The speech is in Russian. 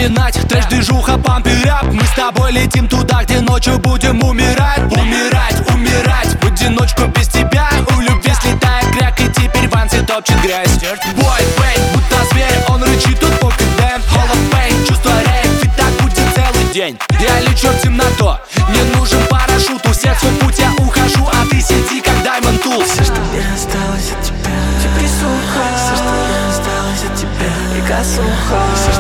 пеленать. Трэш, движуха, памп и рэп. Мы с тобой летим туда, где ночью будем умирать. Умирать, умирать, в одиночку без тебя. У любви слетает кряк, и теперь Ванси топчет грязь. Бой, бэй, будто зверь, он рычит тут по КДМ. Hall of Fame, чувство рейв, и так будет целый день. Я лечу в темноту, мне нужен парашют. У всех свой путь, я ухожу, а ты сиди как Diamond Tools. Все, что мне осталось от тебя, теперь сухо. Все, что мне осталось от тебя, река суха.